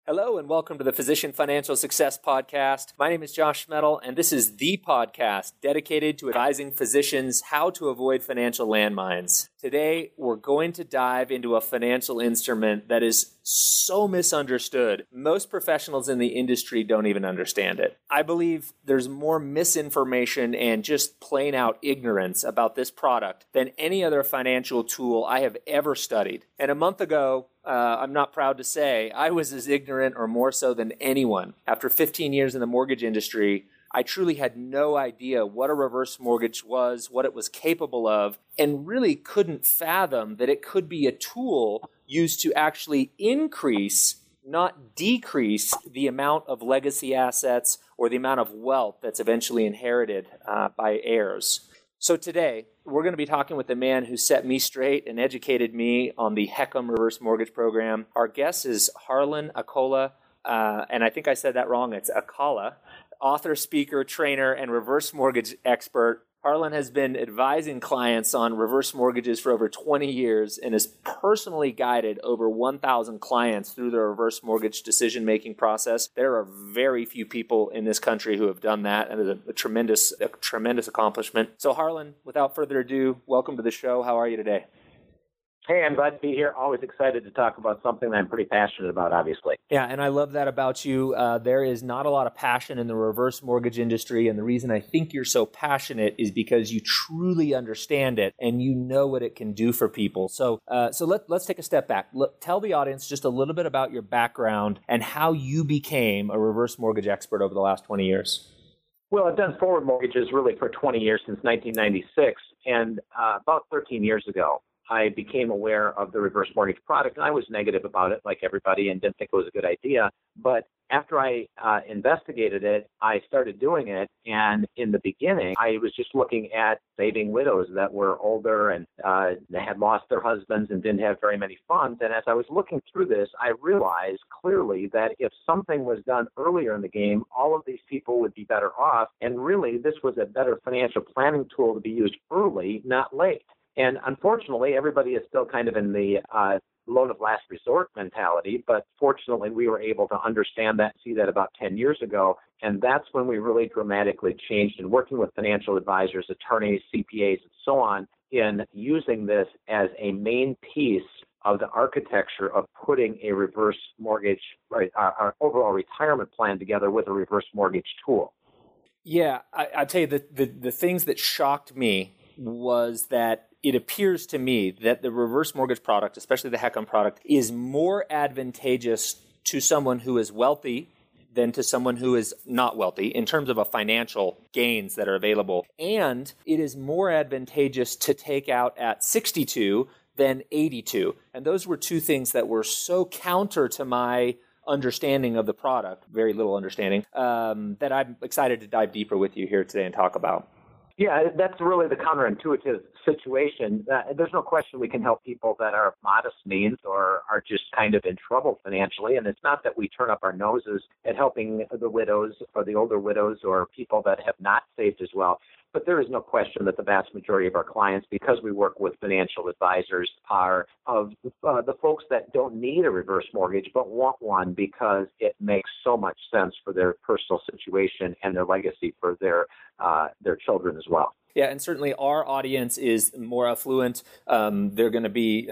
Hello and welcome to the Physician Financial Success Podcast. My name is Josh Metal, and this is the podcast dedicated to advising physicians how to avoid financial landmines. Today, we're going to dive into a financial instrument that is so misunderstood. Most professionals in the industry don't even understand it. I believe there's more misinformation and just plain out ignorance about this product than any other financial tool I have ever studied. And a month ago, I'm not proud to say, I was as ignorant or more so than anyone. After 15 years in the mortgage industry, I truly had no idea what a reverse mortgage was, what it was capable of, and really couldn't fathom that it could be a tool used to actually increase, not decrease, the amount of legacy assets or the amount of wealth that's eventually inherited by heirs. So today, we're going to be talking with the man who set me straight and educated me on the HECM Reverse Mortgage Program. Our guest is Harlan Alcala, and I think I said that wrong. It's Alcala, author, speaker, trainer, and reverse mortgage expert. Harlan has been advising clients on reverse mortgages for over 20 years and has personally guided over 1,000 clients through the reverse mortgage decision-making process. There are very few people in this country who have done that, and it's a tremendous accomplishment. So Harlan, without further ado, welcome to the show. How are you today? Hey, I'm glad to be here. Always excited to talk about something that I'm pretty passionate about, obviously. Yeah, and I love that about you. There is not a lot of passion in the reverse mortgage industry, and the reason I think you're so passionate is because you truly understand it and you know what it can do for people. So let's take a step back. Tell the audience just a little bit about your background and how you became a reverse mortgage expert over the last 20 years. Well, I've done forward mortgages really for 20 years, since 1996, and about 13 years ago, I became aware of the reverse mortgage product, and I was negative about it like everybody and didn't think it was a good idea. But after I investigated it, I started doing it. And in the beginning, I was just looking at saving widows that were older and they had lost their husbands and didn't have very many funds. And as I was looking through this, I realized clearly that if something was done earlier in the game, all of these people would be better off. And really, this was a better financial planning tool to be used early, not late. And unfortunately, everybody is still kind of in the loan of last resort mentality. But fortunately, we were able to understand that, see that about 10 years ago. And that's when we really dramatically changed in working with financial advisors, attorneys, CPAs, and so on, in using this as a main piece of the architecture of putting a reverse mortgage, our overall retirement plan together with a reverse mortgage tool. Yeah, I'll tell you, the things that shocked me was that it appears to me that the reverse mortgage product, especially the HECM product, is more advantageous to someone who is wealthy than to someone who is not wealthy in terms of a financial gains that are available. And it is more advantageous to take out at 62 than 82. And those were two things that were so counter to my understanding of the product, very little understanding, that I'm excited to dive deeper with you here today and talk about. Yeah, that's really the counterintuitive situation. There's no question we can help people that are of modest means or are just kind of in trouble financially. And it's not that we turn up our noses at helping the widows or the older widows or people that have not saved as well. But there is no question that the vast majority of our clients, because we work with financial advisors, are of the folks that don't need a reverse mortgage but want one because it makes so much sense for their personal situation and their legacy for their children as well. Yeah, and certainly our audience is more affluent. They're going to be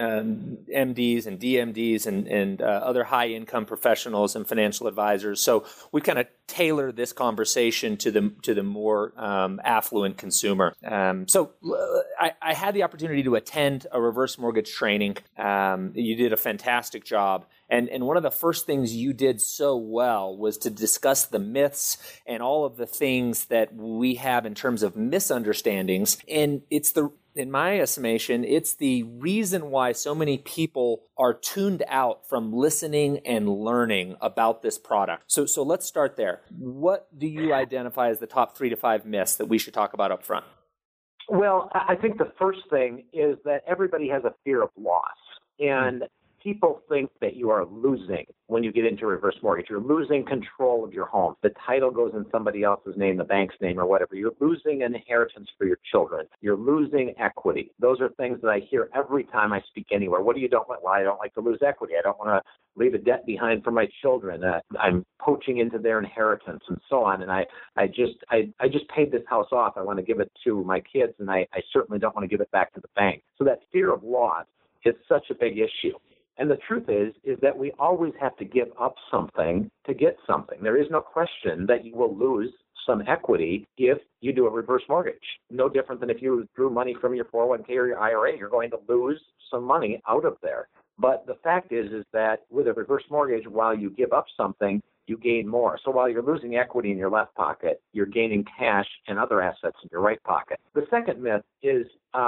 MDs and DMDs and other high-income professionals and financial advisors. So we kind of tailor this conversation to the more affluent consumer. So I had the opportunity to attend a reverse mortgage training. You did a fantastic job. And one of the first things you did so well was to discuss the myths and all of the things that we have in terms of misunderstandings. And in my estimation, it's the reason why so many people are tuned out from listening and learning about this product. So let's start there. What do you identify as the top 3 to 5 myths that we should talk about up front? Well, I think the first thing is that everybody has a fear of loss. And people think that you are losing when you get into reverse mortgage. You're losing control of your home. The title goes in somebody else's name, the bank's name or whatever. You're losing an inheritance for your children. You're losing equity. Those are things that I hear every time I speak anywhere. What do you don't like? Well, I don't like to lose equity. I don't want to leave a debt behind for my children. I'm poaching into their inheritance and so on. And I just paid this house off. I want to give it to my kids, and I certainly don't want to give it back to the bank. So that fear of loss is such a big issue. And the truth is that we always have to give up something to get something. There is no question that you will lose some equity if you do a reverse mortgage. No different than if you drew money from your 401k or your IRA, you're going to lose some money out of there. But the fact is that with a reverse mortgage, while you give up something, you gain more. So while you're losing equity in your left pocket, you're gaining cash and other assets in your right pocket. The second myth is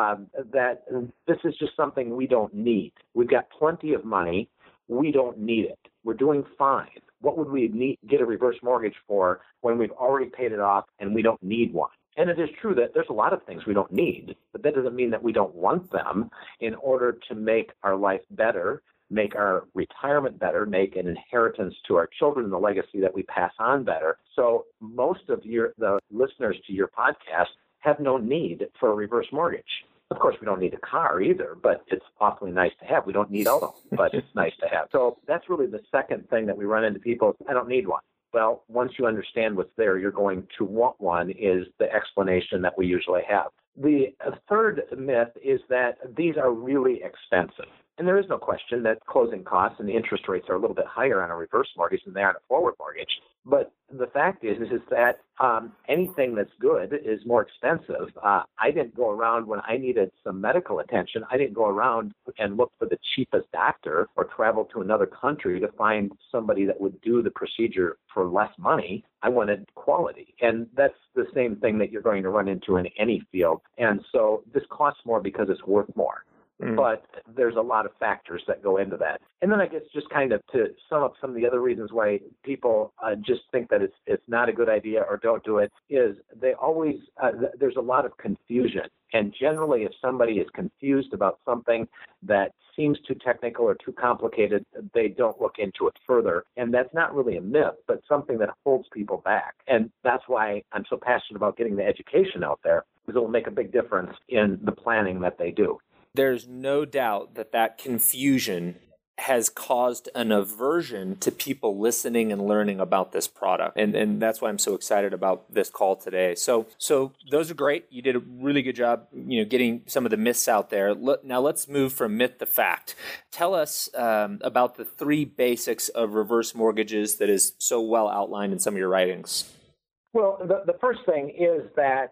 that this is just something we don't need. We've got plenty of money. We don't need it. We're doing fine. What would we get a reverse mortgage for when we've already paid it off and we don't need one? And it is true that there's a lot of things we don't need, but that doesn't mean that we don't want them in order to make our life better, make our retirement better, make an inheritance to our children, the legacy that we pass on better. So most of the listeners to your podcast have no need for a reverse mortgage. Of course, we don't need a car either, but it's awfully nice to have. We don't need auto, but it's nice to have. So that's really the second thing that we run into people. I don't need one. Well, once you understand what's there, you're going to want one is the explanation that we usually have. The third myth is that these are really expensive. And there is no question that closing costs and the interest rates are a little bit higher on a reverse mortgage than they are on a forward mortgage. But the fact is that anything that's good is more expensive. I didn't go around when I needed some medical attention. I didn't go around and look for the cheapest doctor or travel to another country to find somebody that would do the procedure for less money. I wanted quality. And that's the same thing that you're going to run into in any field. And so this costs more because it's worth more. But there's a lot of factors that go into that. And then I guess just kind of to sum up some of the other reasons why people just think that it's not a good idea or don't do it is they always, there's a lot of confusion. And generally, if somebody is confused about something that seems too technical or too complicated, they don't look into it further. And that's not really a myth, but something that holds people back. And that's why I'm so passionate about getting the education out there, because it will make a big difference in the planning that they do. There's no doubt that confusion has caused an aversion to people listening and learning about this product. And that's why I'm so excited about this call today. So those are great. You did a really good job, getting some of the myths out there. Now let's move from myth to fact. Tell us about the three basics of reverse mortgages that is so well outlined in some of your writings. Well, the first thing is that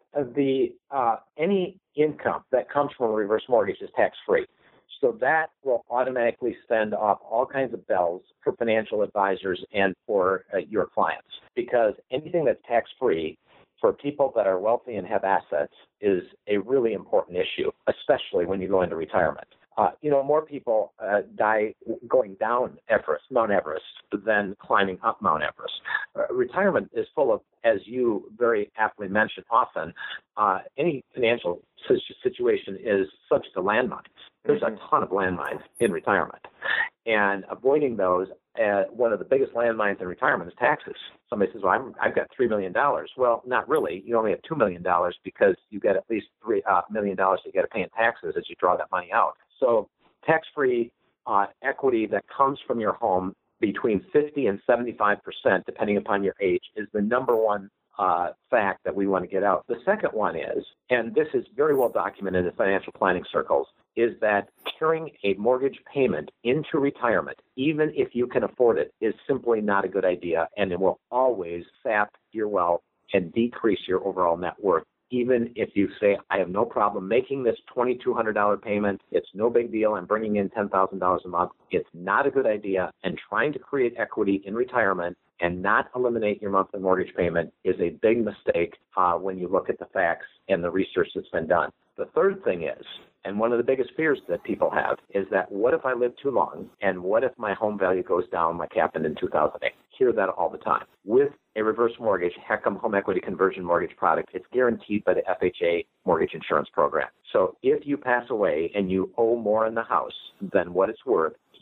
any income that comes from a reverse mortgage is tax-free. So that will automatically send off all kinds of bells for financial advisors and for your clients, because anything that's tax-free for people that are wealthy and have assets is a really important issue, especially when you go into retirement. More people die going down Mount Everest, than climbing up Mount Everest. Retirement is full of, as you very aptly mention often, any financial situation is subject to landmines. There's a ton of landmines in retirement. And avoiding those, one of the biggest landmines in retirement is taxes. Somebody says, well, I've got $3 million. Well, not really. You only have $2 million because you get at least $3 million that you got to pay in taxes as you draw that money out. So tax-free equity that comes from your home between 50 and 75%, depending upon your age, is the number one fact that we want to get out. The second one is, and this is very well documented in financial planning circles, is that carrying a mortgage payment into retirement, even if you can afford it, is simply not a good idea, and it will always sap your wealth and decrease your overall net worth. Even if you say, I have no problem making this $2,200 payment, it's no big deal, I'm bringing in $10,000 a month, it's not a good idea, and trying to create equity in retirement and not eliminate your monthly mortgage payment is a big mistake when you look at the facts and the research that's been done. The third thing is, and one of the biggest fears that people have, is that what if I live too long, and what if my home value goes down like happened in 2008? Hear that all the time. With a reverse mortgage, HECM home equity conversion mortgage product, it's guaranteed by the FHA mortgage insurance program. So if you pass away and you owe more in the house than what it's worth,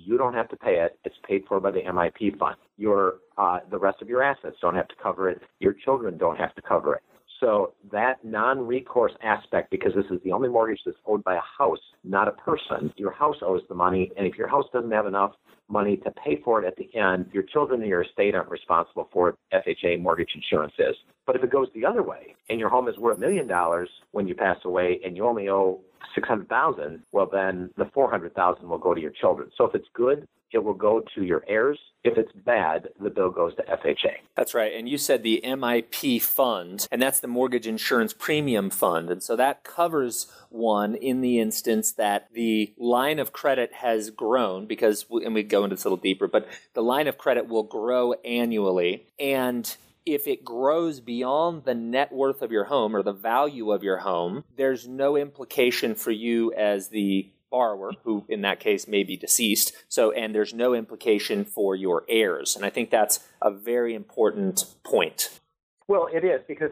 you don't have to pay it. It's paid for by the MIP fund. The rest of your assets don't have to cover it. Your children don't have to cover it. So that non-recourse aspect, because this is the only mortgage that's owed by a house, not a person, your house owes the money, and if your house doesn't have enough money to pay for it at the end, your children and your estate aren't responsible for it. FHA mortgage insurance is. But if it goes the other way, and your home is worth $1 million when you pass away, and you only owe $600,000, well, then the $400,000 will go to your children. So if it's good, it will go to your heirs. If it's bad, the bill goes to FHA. That's right. And you said the MIP fund, and that's the Mortgage Insurance Premium Fund. And so that covers one in the instance that the line of credit has grown, because, and we go into this a little deeper, but the line of credit will grow annually. And if it grows beyond the net worth of your home or the value of your home, there's no implication for you as the borrower, who in that case may be deceased. And there's no implication for your heirs. And I think that's a very important point. Well, it is, because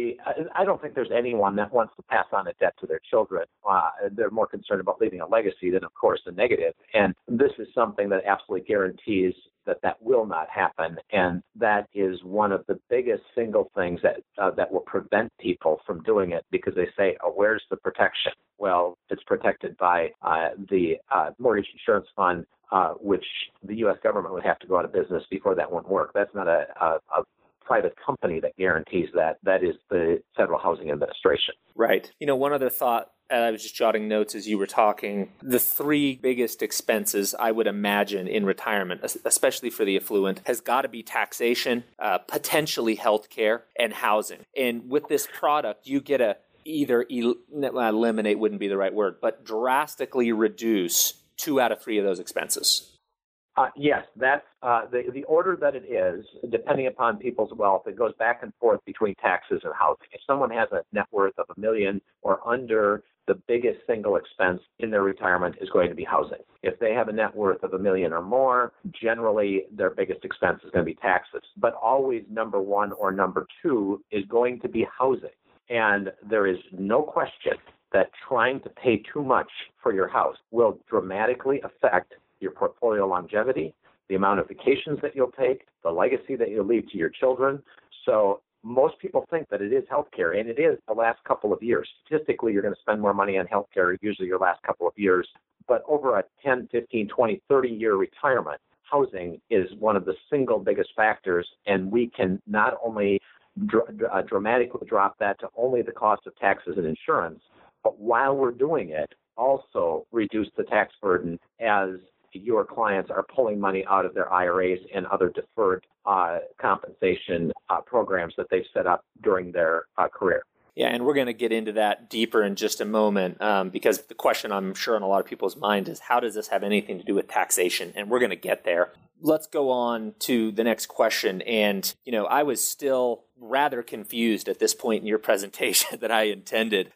I don't think there's anyone that wants to pass on a debt to their children. They're more concerned about leaving a legacy than, of course, a negative. And this is something that absolutely guarantees that will not happen. And that is one of the biggest single things that will prevent people from doing it, because they say, oh, where's the protection? Well, it's protected by the Mortgage Insurance Fund, which the U.S. government would have to go out of business before that wouldn't work. That's not a private company that guarantees that. That is the Federal Housing Administration. Right. One other thought, I was just jotting notes as you were talking. The three biggest expenses, I would imagine, in retirement, especially for the affluent, has got to be taxation, potentially healthcare, and housing. And with this product, you get a either eliminate wouldn't be the right word, but drastically reduce 2 out of 3 of those expenses. Yes, that's the order that it is, depending upon people's wealth. It goes back and forth between taxes and housing. If someone has a net worth of $1 million or under, the biggest single expense in their retirement is going to be housing. If they have a net worth of $1 million or more, generally their biggest expense is going to be taxes. But always number 1 or number 2 is going to be housing. And there is no question that trying to pay too much for your house will dramatically affect your portfolio longevity, the amount of vacations that you'll take, the legacy that you'll leave to your children. So most people think that it is healthcare, and it is the last couple of years. Statistically, you're going to spend more money on healthcare usually your last couple of years. But over a 10, 15, 20, 30-year retirement, housing is one of the single biggest factors, and we can not only dramatically drop that to only the cost of taxes and insurance, but while we're doing it, also reduce the tax burden as your clients are pulling money out of their IRAs and other deferred compensation programs that they've set up during their career. Yeah, and we're going to get into that deeper in just a moment, because the question I'm sure on a lot of people's mind is, how does this have anything to do with taxation? And we're going to get there. Let's go on to the next question. And, I was still rather confused at this point in your presentation that I attended.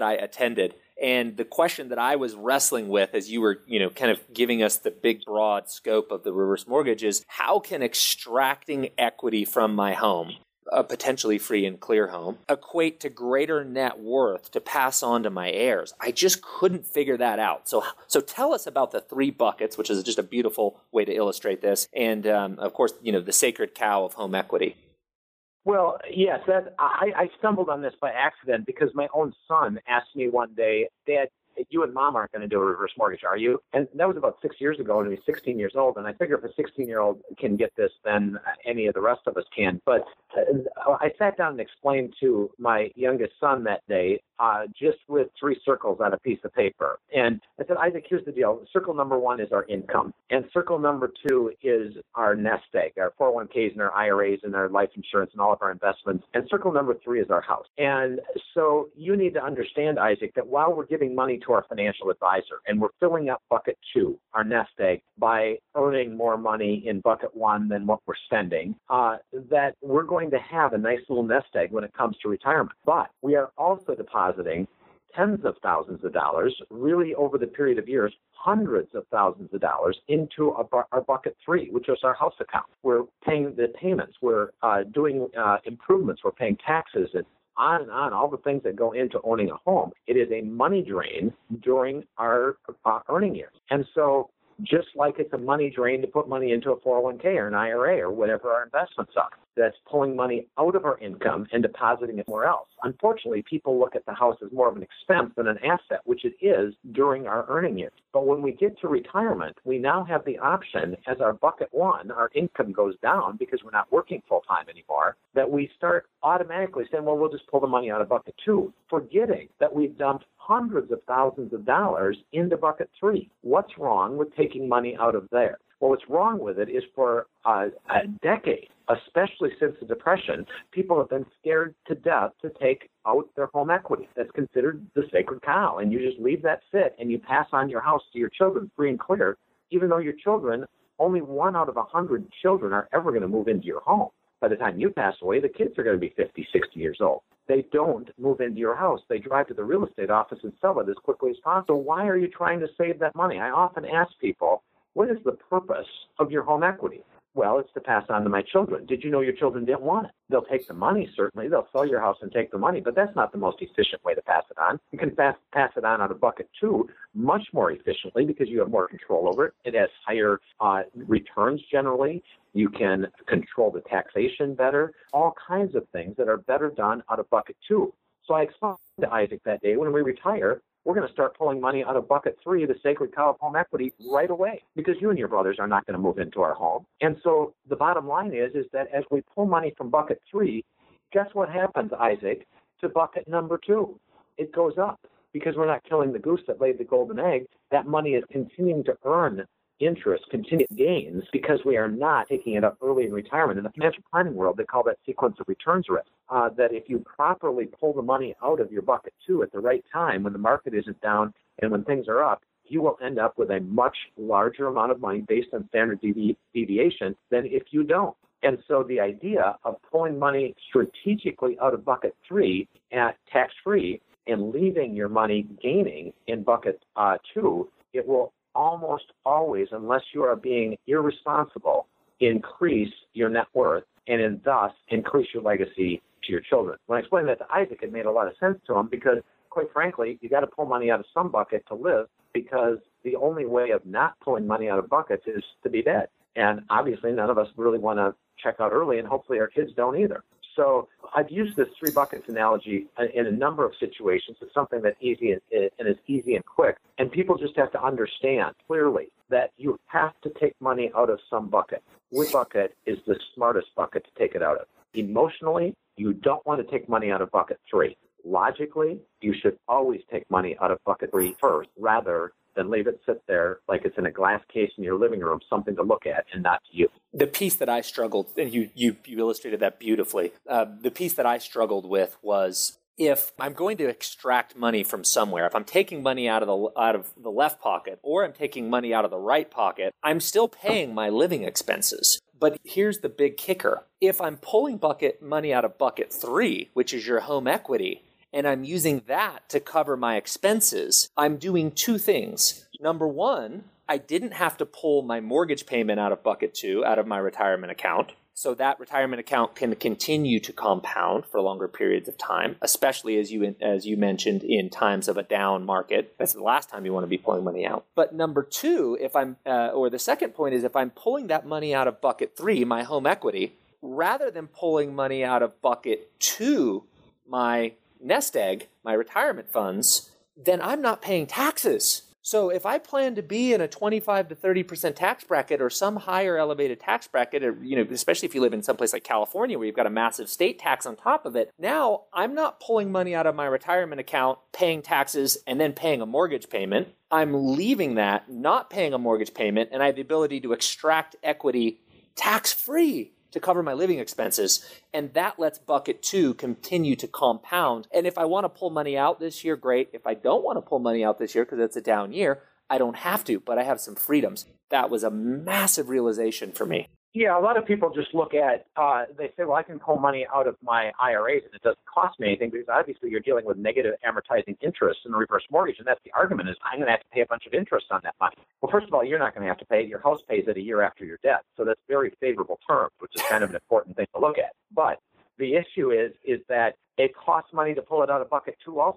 And the question that I was wrestling with as you were, kind of giving us the big, broad scope of the reverse mortgage is, how can extracting equity from my home, a potentially free and clear home, equate to greater net worth to pass on to my heirs? I just couldn't figure that out. So tell us about the 3 buckets, which is just a beautiful way to illustrate this. And, of course, the sacred cow of home equity. Well, yes, I stumbled on this by accident because my own son asked me one day, Dad, you and Mom aren't going to do a reverse mortgage, are you? And that was about 6 years ago, and he's 16 years old. And I figure if a 16-year-old can get this, then any of the rest of us can. But I sat down and explained to my youngest son that day, just with 3 circles on a piece of paper. And I said, Isaac, here's the deal. Circle number 1 is our income. And circle number 2 is our nest egg, our 401ks and our IRAs and our life insurance and all of our investments. And circle number 3 is our house. And so you need to understand, Isaac, that while we're giving money to our financial advisor and we're filling up bucket 2, our nest egg, by earning more money in bucket 1 than what we're spending, that we're going to have a nice little nest egg when it comes to retirement. But we are also depositing tens of thousands of dollars, really over the period of years, hundreds of thousands of dollars into our bucket 3, which is our house account. We're paying the payments. We're doing improvements. We're paying taxes and on, all the things that go into owning a home. It is a money drain during our earning years. And so just like it's a money drain to put money into a 401k or an IRA or whatever our investments are. That's pulling money out of our income and depositing it somewhere else. Unfortunately, people look at the house as more of an expense than an asset, which it is during our earning years. But when we get to retirement, we now have the option, as our bucket one, our income goes down because we're not working full time anymore, that we start automatically saying, well, we'll just pull the money out of bucket two, forgetting that we've dumped hundreds of thousands of dollars into bucket three. What's wrong with taking money out of there? Well, what's wrong with it is for a decade, especially since the Depression, people have been scared to death to take out their home equity. That's considered the sacred cow, and you just leave that sit and you pass on your house to your children free and clear, even though your children, only 1 out of 100 children are ever going to move into your home. By the time you pass away, the kids are going to be 50, 60 years old. They don't move into your house. They drive to the real estate office and sell it as quickly as possible. So why are you trying to save that money? I often ask people, what is the purpose of your home equity? Well, it's to pass on to my children. Did you know your children didn't want it? They'll take the money, certainly. They'll sell your house and take the money, but that's not the most efficient way to pass it on. You can pass it on out of bucket two much more efficiently because you have more control over it. It has higher returns generally. You can control the taxation better, all kinds of things that are better done out of bucket two. So I explained to Isaac that day, when we retire, we're going to start pulling money out of bucket three, the sacred cow of home equity, right away, because you and your brothers are not going to move into our home. And so the bottom line is that as we pull money from bucket three, guess what happens, Isaac, to bucket number two? It goes up because we're not killing the goose that laid the golden egg. That money is continuing to earn interest, continued gains, because we are not taking it up early in retirement. In the financial planning world, they call that sequence of returns risk, that if you properly pull the money out of your bucket two at the right time, when the market isn't down and when things are up, you will end up with a much larger amount of money based on standard deviation than if you don't. And so the idea of pulling money strategically out of bucket three at tax-free and leaving your money gaining in bucket two, it will almost always, unless you are being irresponsible, increase your net worth and thus increase your legacy to your children. When I explained that to Isaac, it made a lot of sense to him because, quite frankly, you got to pull money out of some bucket to live, because the only way of not pulling money out of buckets is to be dead. And obviously, none of us really want to check out early, and hopefully our kids don't either. So I've used this three buckets analogy in a number of situations. It's something that's easy and is easy and quick. And people just have to understand clearly that you have to take money out of some bucket. Which bucket is the smartest bucket to take it out of? Emotionally, you don't want to take money out of bucket three. Logically, you should always take money out of bucket three first, rather than leave it sit there like it's in a glass case in your living room, something to look at and not to you. The piece that I struggled, and you illustrated that beautifully, the piece that I struggled with was, if I'm going to extract money from somewhere, if I'm taking money out of the left pocket or I'm taking money out of the right pocket, I'm still paying my living expenses. But here's the big kicker. If I'm pulling money out of bucket three, which is your home equity, and I'm using that to cover my expenses, I'm doing two things. Number one, I didn't have to pull my mortgage payment out of bucket two, out of my retirement account. So that retirement account can continue to compound for longer periods of time, especially as you mentioned, in times of a down market. That's the last time you want to be pulling money out. But number two, the second point is, if I'm pulling that money out of bucket three, my home equity, rather than pulling money out of bucket two, my nest egg, my retirement funds, then I'm not paying taxes. So if I plan to be in a 25 to 30% tax bracket or some higher elevated tax bracket, or, especially if you live in some place like California where you've got a massive state tax on top of it, now I'm not pulling money out of my retirement account, paying taxes, and then paying a mortgage payment. I'm leaving that, not paying a mortgage payment, and I have the ability to extract equity tax-free to cover my living expenses, and that lets bucket two continue to compound. And if I want to pull money out this year, great. If I don't want to pull money out this year because it's a down year, I don't have to, but I have some freedoms. That was a massive realization for me. Yeah, a lot of people just look at, they say, well, I can pull money out of my IRAs and it doesn't cost me anything, because obviously you're dealing with negative amortizing interest in a reverse mortgage. And that's the argument, is I'm going to have to pay a bunch of interest on that money. Well, first of all, you're not going to have to pay it. Your house pays it a year after your death. So that's very favorable terms, which is kind of an important thing to look at. But the issue is that it costs money to pull it out of bucket two also.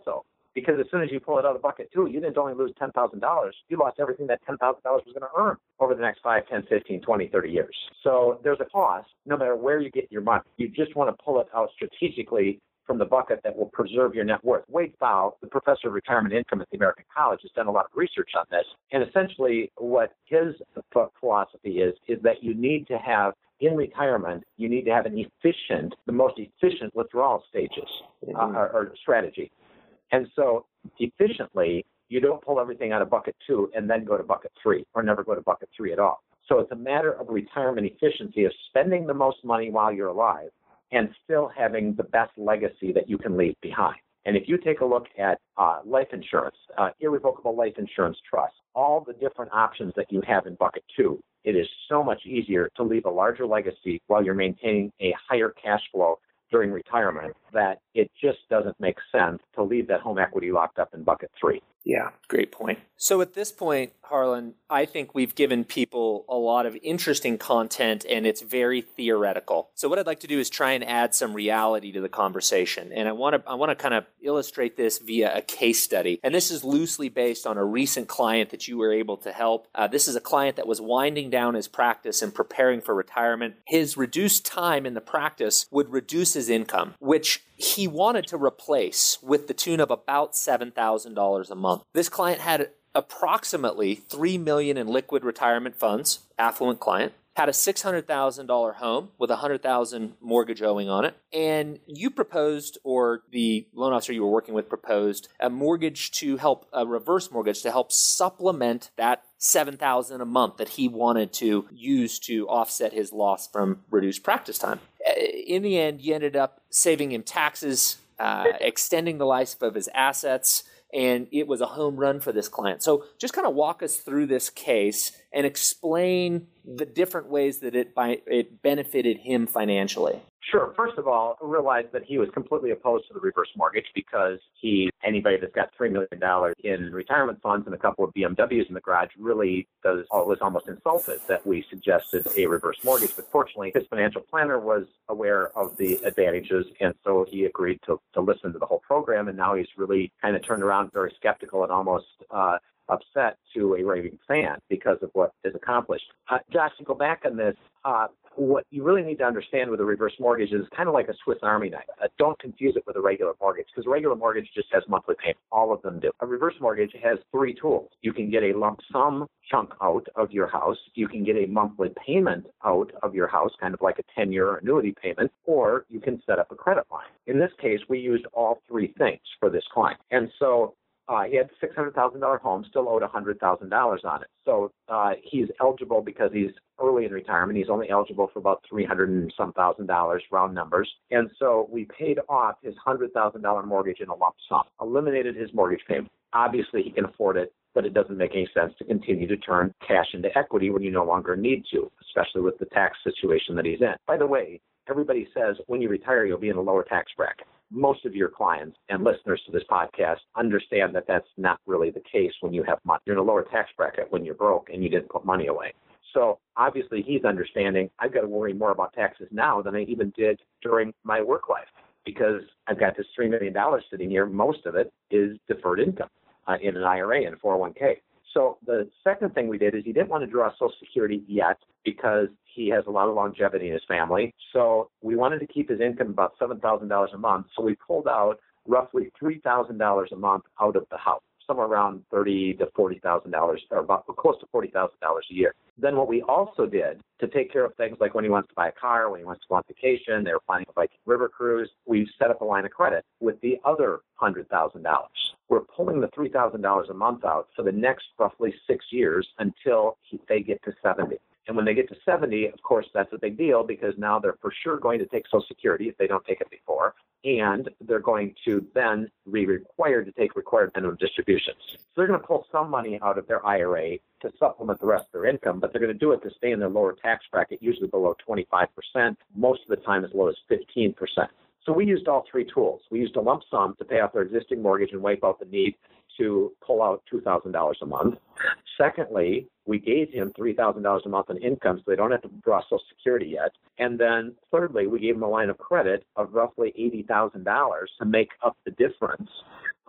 because as soon as you pull it out of bucket 2, you didn't only lose $10,000. You lost everything that $10,000 was going to earn over the next 5, 10, 15, 20, 30 years. So there's a cost no matter where you get your money. You just want to pull it out strategically from the bucket that will preserve your net worth. Wade Pfau, the professor of retirement income at the American College, has done a lot of research on this. And essentially what his philosophy is that you need to have, in retirement, you need to have the most efficient withdrawal stages or strategy. And so efficiently, you don't pull everything out of bucket 2 and then go to bucket 3 or never go to bucket 3 at all. So it's a matter of retirement efficiency, of spending the most money while you're alive and still having the best legacy that you can leave behind. And if you take a look at life insurance, irrevocable life insurance trust, all the different options that you have in bucket 2, it is so much easier to leave a larger legacy while you're maintaining a higher cash flow during retirement that it just doesn't make sense to leave that home equity locked up in bucket 3. Yeah, great point. So at this point, Harlan, I think we've given people a lot of interesting content and it's very theoretical. So what I'd like to do is try and add some reality to the conversation. And I want to kind of illustrate this via a case study. And this is loosely based on a recent client that you were able to help. This is a client that was winding down his practice and preparing for retirement. His reduced time in the practice would reduce his income, which he wanted to replace with the tune of about $7,000 a month. This client had approximately $3 million in liquid retirement funds, affluent client, had a $600,000 home with $100,000 mortgage owing on it, and you proposed, or the loan officer you were working with proposed, a reverse mortgage to help supplement that $7,000 a month that he wanted to use to offset his loss from reduced practice time. In the end, you ended up saving him taxes, extending the life of his assets, and it was a home run for this client. So just kind of walk us through this case and explain the different ways that it benefited him financially. Sure. First of all, realize that he was completely opposed to the reverse mortgage because anybody that's got $3 million in retirement funds and a couple of BMWs in the garage really was almost insulted that we suggested a reverse mortgage. But fortunately, his financial planner was aware of the advantages, and so he agreed to listen to the whole program. And now he's really kind of turned around very skeptical and almost upset to a raving fan because of what is accomplished. Josh, to go back on this, what you really need to understand with a reverse mortgage is kind of like a Swiss Army knife. Don't confuse it with a regular mortgage, because a regular mortgage just has monthly payment. All of them do. A reverse mortgage has 3 tools. You can get a lump sum chunk out of your house. You can get a monthly payment out of your house, kind of like a 10-year annuity payment, or you can set up a credit line. In this case, we used all 3 things for this client. And so he had a $600,000 home, still owed $100,000 on it. So he's eligible because he's early in retirement. He's only eligible for about $300 and some thousand, round numbers. And so we paid off his $100,000 mortgage in a lump sum, eliminated his mortgage payment. Obviously, he can afford it, but it doesn't make any sense to continue to turn cash into equity when you no longer need to, especially with the tax situation that he's in. By the way, everybody says when you retire, you'll be in a lower tax bracket. Most of your clients and listeners to this podcast understand that that's not really the case when you have money. You're in a lower tax bracket when you're broke and you didn't put money away. So obviously he's understanding I've got to worry more about taxes now than I even did during my work life, because I've got this $3 million sitting here. Most of it is deferred income in an IRA and 401k. So the second thing we did is he didn't want to draw Social Security yet because he has a lot of longevity in his family. So we wanted to keep his income about $7,000 a month. So we pulled out roughly $3,000 a month out of the house, somewhere around $30,000 to $40,000, or about close to $40,000 a year. Then what we also did to take care of things like when he wants to buy a car, when he wants to go on vacation, they were planning a Viking River cruise, we set up a line of credit with the other $100,000. We're pulling the $3,000 a month out for the next roughly 6 years until they get to 70. And when they get to 70, of course, that's a big deal because now they're for sure going to take Social Security if they don't take it before, and they're going to then be required to take required minimum distributions. So they're going to pull some money out of their IRA to supplement the rest of their income, but they're going to do it to stay in their lower tax bracket, usually below 25%, most of the time as low as 15%. So we used all 3 tools. We used a lump sum to pay off their existing mortgage and wipe out the need to pull out $2,000 a month. Secondly, we gave him $3,000 a month in income so they don't have to draw Social Security yet. And then thirdly, we gave him a line of credit of roughly $80,000 to make up the difference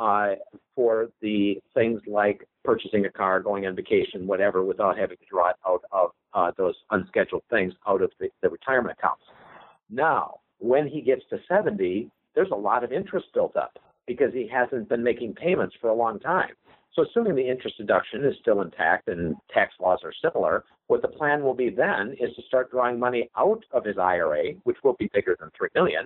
for the things like purchasing a car, going on vacation, whatever, without having to draw it out of those unscheduled things out of the retirement accounts. Now, when he gets to 70, there's a lot of interest built up because he hasn't been making payments for a long time. So assuming the interest deduction is still intact and tax laws are similar, what the plan will be then is to start drawing money out of his IRA, which will be bigger than $3 million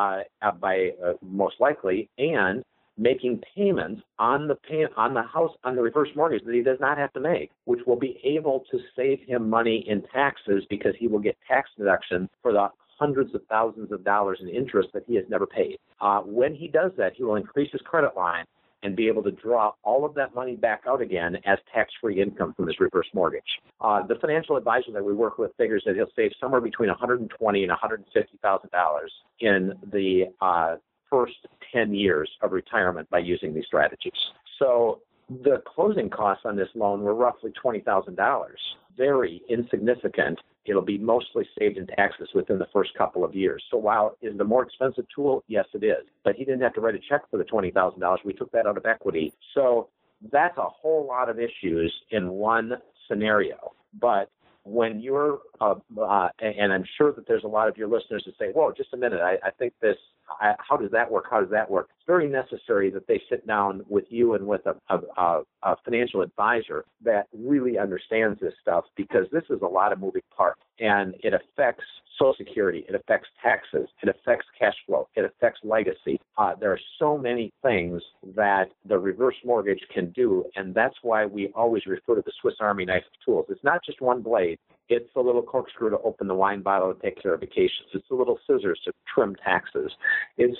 most likely, and making payments on the house, on the reverse mortgage that he does not have to make, which will be able to save him money in taxes because he will get tax deduction for the hundreds of thousands of dollars in interest that he has never paid. When he does that, he will increase his credit line and be able to draw all of that money back out again as tax-free income from his reverse mortgage. The financial advisor that we work with figures that he'll save somewhere between $120,000 and $150,000 in the first 10 years of retirement by using these strategies. So the closing costs on this loan were roughly $20,000. Very insignificant. It'll be mostly saved in taxes within the first couple of years. So while it is a more expensive tool, yes, it is. But he didn't have to write a check for the $20,000. We took that out of equity. So that's a whole lot of issues in one scenario. But when you're, and I'm sure that there's a lot of your listeners that say, whoa, just a minute, I think this, how does that work? How does that work? It's very necessary that they sit down with you and with a financial advisor that really understands this stuff, because this is a lot of moving parts, and it affects Social Security, it affects taxes, it affects cash flow, it affects legacy. There are so many things that the reverse mortgage can do, and that's why we always refer to the Swiss Army knife of tools. It's not just one blade. It's the little corkscrew to open the wine bottle to take care of vacations. It's the little scissors to trim taxes. It's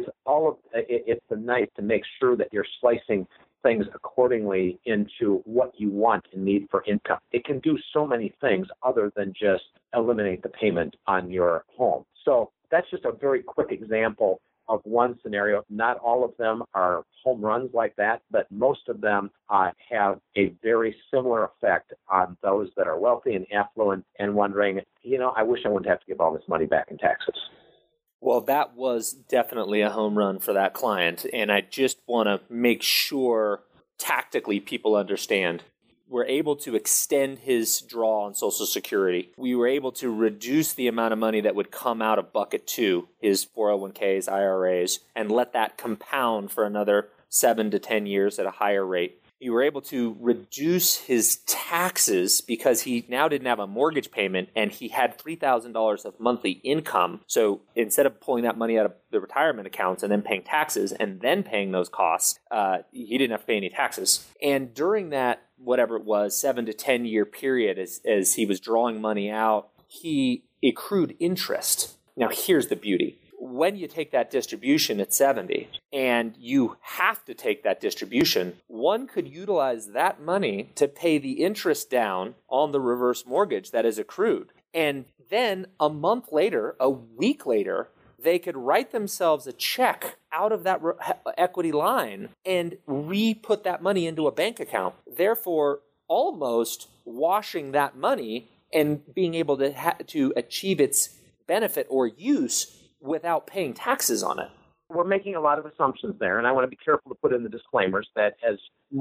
the knife to make sure that you're slicing things accordingly into what you want and need for income. It can do so many things other than just eliminate the payment on your home. So that's just a very quick example of one scenario. Not all of them are home runs like that, but most of them have a very similar effect on those that are wealthy and affluent and wondering, I wish I wouldn't have to give all this money back in taxes. Well, that was definitely a home run for that client, and I just want to make sure tactically people understand. We're able to extend his draw on Social Security. We were able to reduce the amount of money that would come out of bucket 2, his 401ks, IRAs, and let that compound for another 7 to 10 years at a higher rate. You were able to reduce his taxes because he now didn't have a mortgage payment and he had $3,000 of monthly income. So instead of pulling that money out of the retirement accounts and then paying taxes and then paying those costs, he didn't have to pay any taxes. And during that, whatever it was, 7 to 10 year period as he was drawing money out, he accrued interest. Now here's the beauty. When you take that distribution at 70 and you have to take that distribution, one could utilize that money to pay the interest down on the reverse mortgage that is accrued. And then a month later, a week later, they could write themselves a check out of that equity line and re-put that money into a bank account, therefore almost washing that money and being able to achieve its benefit or use without paying taxes on it. We're making a lot of assumptions there, and I want to be careful to put in the disclaimers that as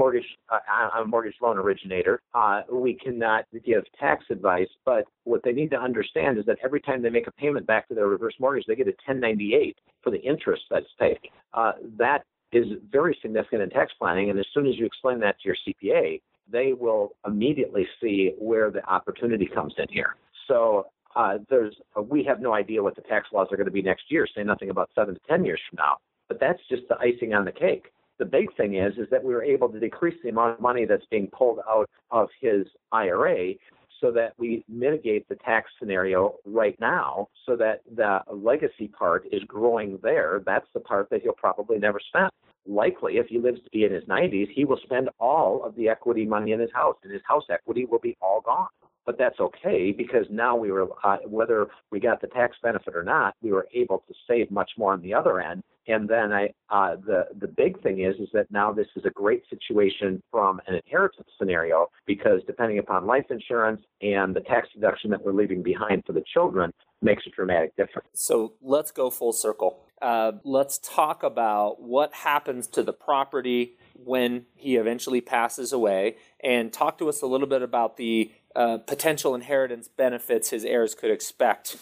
I'm a mortgage loan originator, we cannot give tax advice, but what they need to understand is that every time they make a payment back to their reverse mortgage, they get a 1098 for the interest that's paid. That is very significant in tax planning, and as soon as you explain that to your CPA, they will immediately see where the opportunity comes in here. So we have no idea what the tax laws are going to be next year, say nothing about 7 to 10 years from now. But that's just the icing on the cake. The big thing is that we were able to decrease the amount of money that's being pulled out of his IRA so that we mitigate the tax scenario right now so that the legacy part is growing there. That's the part that he'll probably never spend. Likely, if he lives to be in his 90s, he will spend all of the equity money in his house, and his house equity will be all gone. But that's okay because now we were, whether we got the tax benefit or not, we were able to save much more on the other end. And then the big thing is that now this is a great situation from an inheritance scenario because depending upon life insurance and the tax deduction that we're leaving behind for the children, makes a dramatic difference. So let's go full circle. Let's talk about what happens to the property when he eventually passes away, and talk to us a little bit about the potential inheritance benefits his heirs could expect.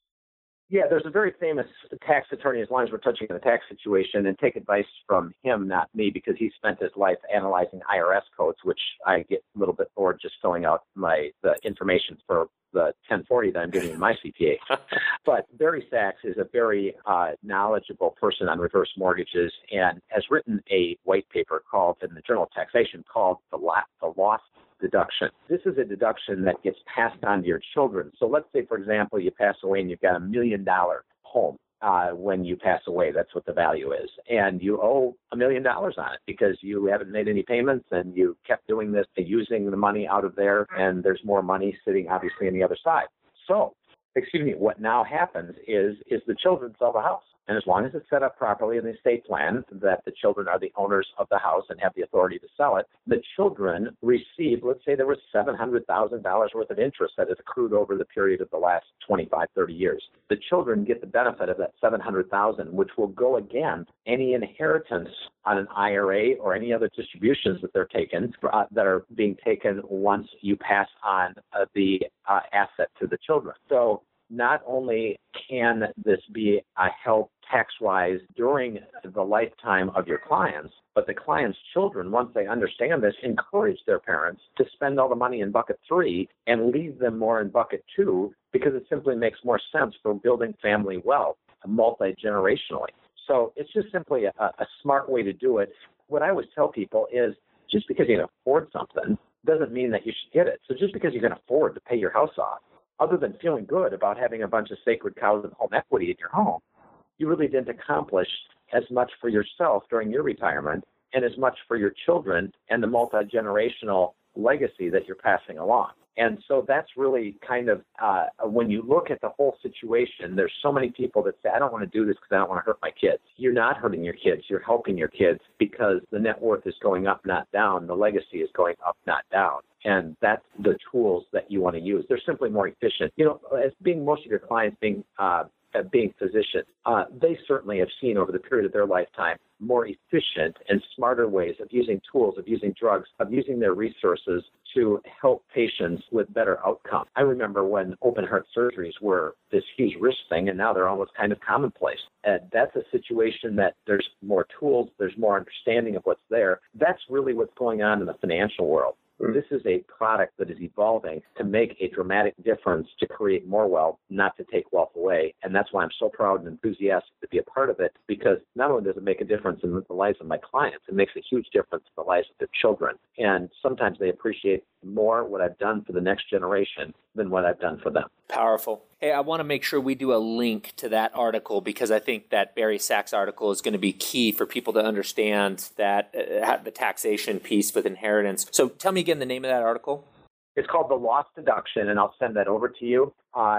Yeah, there's a very famous tax attorney, as long as we're touching on the tax situation, and take advice from him, not me, because he spent his life analyzing IRS codes, which I get a little bit bored just filling out the information for the 1040 that I'm getting in my CPA. But Barry Sachs is a very knowledgeable person on reverse mortgages and has written a white paper called, in the Journal of Taxation, called the Loss Deduction. This is a deduction that gets passed on to your children. So let's say, for example, you pass away and you've got $1 million home. When you pass away, that's what the value is. And you owe $1 million on it because you haven't made any payments and you kept doing this, using the money out of there, and there's more money sitting obviously on the other side. So, what now happens is the children sell the house. And as long as it's set up properly in the estate plan that the children are the owners of the house and have the authority to sell it, the children receive, let's say there was $700,000 worth of interest that has accrued over the period of the last 25, 30 years. The children get the benefit of that $700,000, which will go against any inheritance on an IRA or any other distributions that they're taken, that are being taken once you pass on the asset to the children. So not only can this be a help tax-wise during the lifetime of your clients, but the clients' children, once they understand this, encourage their parents to spend all the money in bucket 3 and leave them more in bucket 2, because it simply makes more sense for building family wealth multi-generationally. So it's just simply a smart way to do it. What I always tell people is, just because you can afford something doesn't mean that you should get it. So just because you can afford to pay your house off, other than feeling good about having a bunch of sacred cows and home equity in your home, you really didn't accomplish as much for yourself during your retirement and as much for your children and the multi-generational legacy that you're passing along. And so that's really kind of, when you look at the whole situation, there's so many people that say, I don't want to do this because I don't want to hurt my kids. You're not hurting your kids. You're helping your kids, because the net worth is going up, not down. The legacy is going up, not down. And that's the tools that you want to use. They're simply more efficient. As being most of your clients being physicians, they certainly have seen over the period of their lifetime more efficient and smarter ways of using tools, of using drugs, of using their resources to help patients with better outcomes. I remember when open heart surgeries were this huge risk thing, and now they're almost kind of commonplace. And that's a situation that there's more tools, there's more understanding of what's there. That's really what's going on in the financial world. This is a product that is evolving to make a dramatic difference, to create more wealth, not to take wealth away. And that's why I'm so proud and enthusiastic to be a part of it, because not only does it make a difference in the lives of my clients, it makes a huge difference in the lives of their children. And sometimes they appreciate more what I've done for the next generation than what I've done for them. Powerful. Hey, I want to make sure we do a link to that article, because I think that Barry Sachs article is going to be key for people to understand that the taxation piece with inheritance. So tell me again the name of that article. It's called The Loss Deduction, and I'll send that over to you.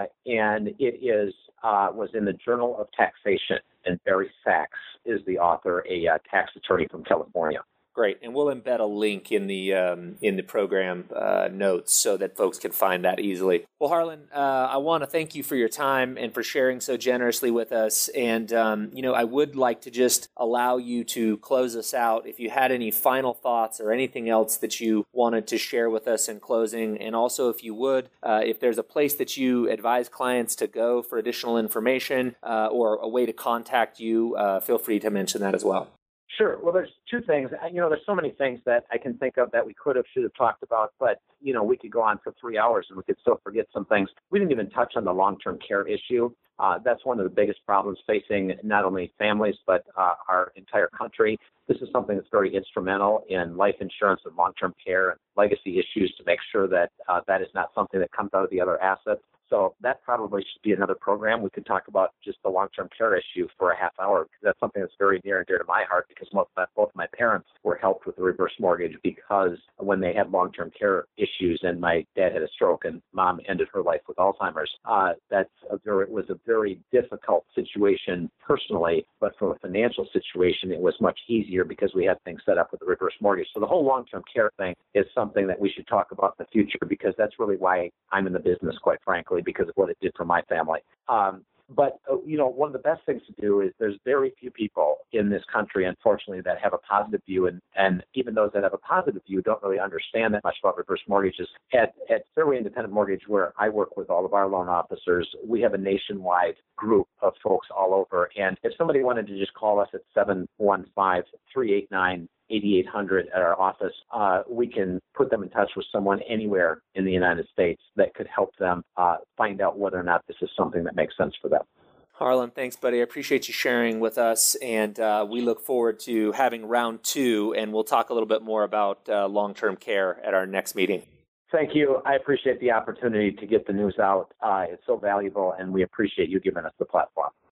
And it was in the Journal of Taxation, and Barry Sachs is the author, a tax attorney from California. Great, and we'll embed a link in the program notes so that folks can find that easily. Well, Harlan, I want to thank you for your time and for sharing so generously with us. And I would like to just allow you to close us out. If you had any final thoughts or anything else that you wanted to share with us in closing, and also if you would, if there's a place that you advise clients to go for additional information or a way to contact you, feel free to mention that as well. Sure. Well, there's two things. There's so many things that I can think of that we should have talked about, but, we could go on for 3 hours and we could still forget some things. We didn't even touch on the long-term care issue. That's one of the biggest problems facing not only families, but our entire country. This is something that's very instrumental in life insurance and long-term care and legacy issues, to make sure that that is not something that comes out of the other assets. So that probably should be another program. We could talk about just the long-term care issue for a half hour, because that's something that's very near and dear to my heart, because both of my parents were helped with the reverse mortgage, because when they had long-term care issues and my dad had a stroke and mom ended her life with Alzheimer's, it was a very difficult situation personally, but from a financial situation, it was much easier because we had things set up with the reverse mortgage. So the whole long-term care thing is something something that we should talk about in the future, because that's really why I'm in the business, quite frankly, because of what it did for my family. But one of the best things to do is there's very few people in this country, unfortunately, that have a positive view. And even those that have a positive view don't really understand that much about reverse mortgages. At Fairway Independent Mortgage, where I work with all of our loan officers, we have a nationwide group of folks all over. And if somebody wanted to just call us at 715-389-8800 at our office, we can put them in touch with someone anywhere in the United States that could help them find out whether or not this is something that makes sense for them. Harlan, thanks, buddy. I appreciate you sharing with us, and we look forward to having round 2, and we'll talk a little bit more about long-term care at our next meeting. Thank you. I appreciate the opportunity to get the news out. It's so valuable, and we appreciate you giving us the platform.